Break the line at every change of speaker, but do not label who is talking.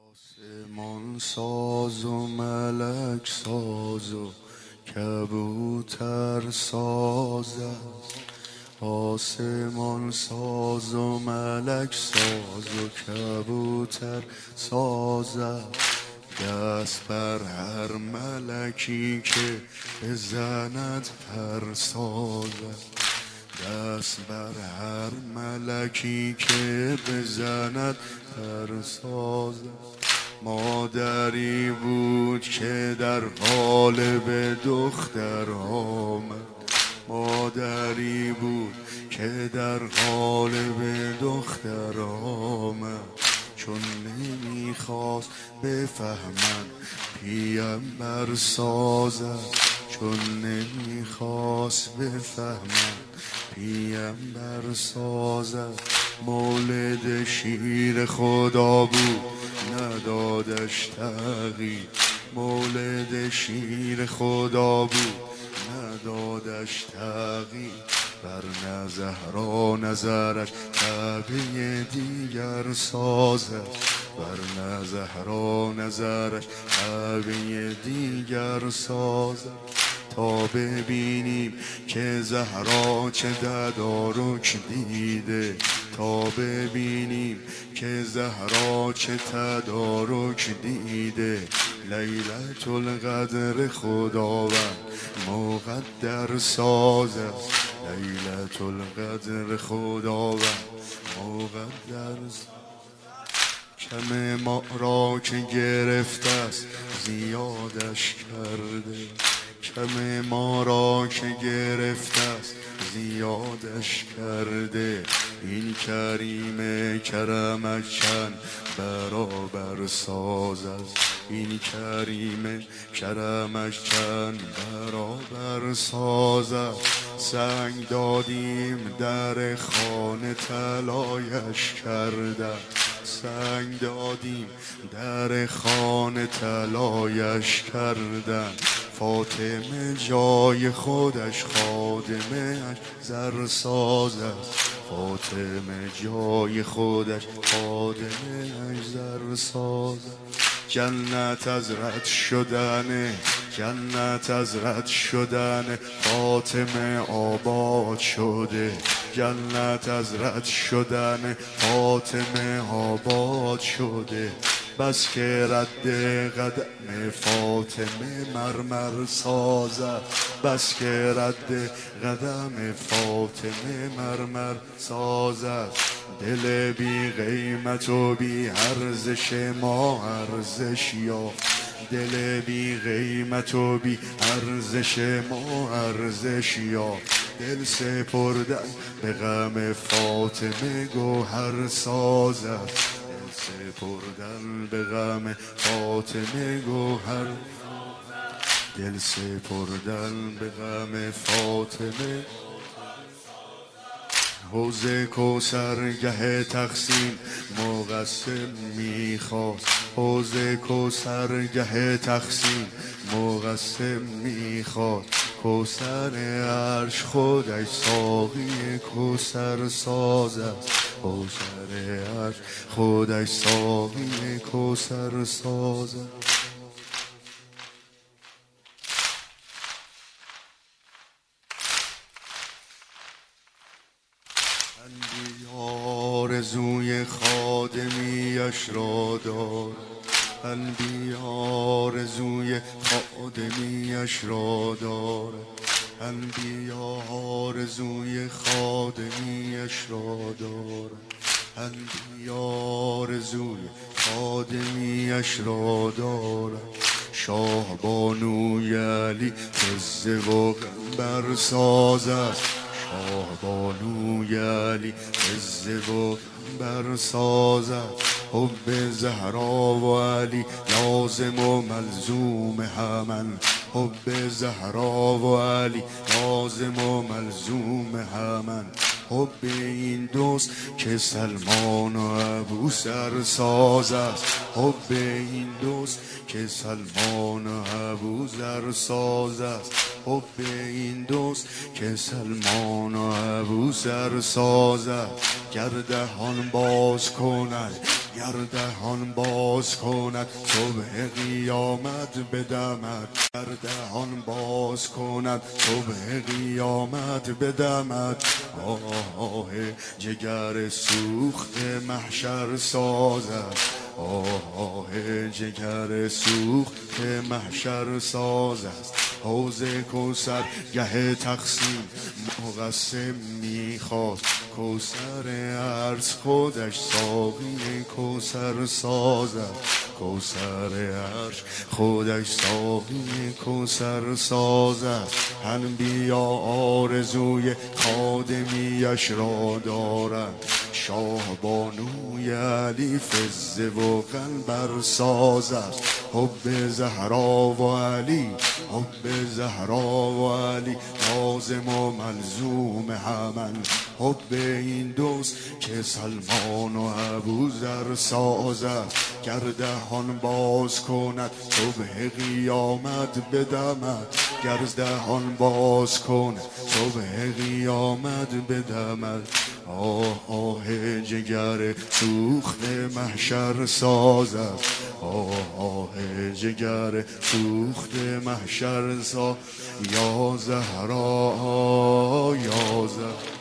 آسمان ساز و ملک ساز و کبوتر ساز است. آسمان ساز و ملک ساز و کبوتر ساز است. دست بر هر ملکی که بزند پر ساز است. دست بر هر ملکی که بزند پر ساز است. مادری بود که در قالب دختر آمد. مادری بود که در قالب دختر آمد. چون نمیخواست بفهمن پیامبر سازد. چون نمیخواست بفهمن پیامبر سازد. مولد شیر خدا بود ندادش تغییر. مولد شیر خدا بود ندادش تغییر. ورنه زهرا نظرش کعبه دیگر سازد. ورنه زهرا نظرش کعبه دیگر سازد. تا ببینیم که زهرا چه تدارک دیده. تا ببینیم که زهرا چه تدارک دیده. لیلة القدر خداوند مقدر ساز است. لیلة القدر خداوند مقدر کم ما را که گرفته است زیادش کرده. کم ما را که گرفته است زیادش کرده. این کریم کرمش چند برابر ساز است. این کریم کرمش چند برابر ساز است. سنگ دادیم در خانه طلایش کرده. سنگ دادیم در خانه طلایش کردن. فاطمه جای خودش خادمه اش زر ساز است. فاطمه جای خودش خادمه اش زر ساز است. جنت از رد شدن جنت از رد شدن فاطمه آباد شده. جنت از رد شدن فاطمه آباد شده. بس که رد قدم فاطمه مرمر سازد. بس که رد قدم فاطمه مرمر سازد. دل بی قیمت و بی ارزش ما ارزش یافت. دل بی قیمت و بی ارزش ما ارزش یافت. دل سپردن به غم فاطمه گوهر سازد. دل سپردن به غم فاطمه گوهر. دل سپردن به غم فاطمه. حوض کوثر گه تقسیم مقسم میخواست. حوض کوثر گه تقسیم مقسم میخواست. کوثر عرش خودش ساقی کوثر ساز است. کوثر عرش خودش ساقی کوثر ساز است. انبیا آرزوی خادمیش را دارد. انبیا آرزوی خادمیش را دارد. انبیا آرزوی خادمیش را دارد. انبیا آرزوی خادمیش را دارد. شاه بانوی علی قصه و قنبر ساز است. شاه بانوی علی قصه و قنبر ساز است. حب زهرا و علی لازم و ملزوم همن. حب زهرا و علی لازم و ملزوم همن. حب این دوست که سلمان و ابو سر ساز است. حب این دوست که سلمان و ابو ذر ساز است. حب این دوست که سلمان و ابوذر سازد. گر دهان باز کند، گر دهان باز کند، صبح قیامت بدمد. گر دهان باز کند، صبح قیامت بدمد. آه جگر سوخت محشر سازد، آه جگر سوخت محشر ساز است. حوض کوثر گه تقسیم مقسم میخواست، کوثر عرض خودش ساقی کوثر ساز است. کوثر عرش خودش ساقی کوثر ساز است. انبیا آرزوی خادمیش را دارند، شاه بانوی علی فزه و قلبر ساز است. حب زهرا و علی، حب زهرا و علی، لازم و ملزوم همن. حب این دوست که سلمان و ابوذر ساز است. گر دهان باز کند، صبح قیامت بدمد. گر دهان باز کند، صبح قیامت بدمد. آه جگر سوخت محشر ساز است، آه جگر سوخت محشر ساز. یا زهرا یا زهرا.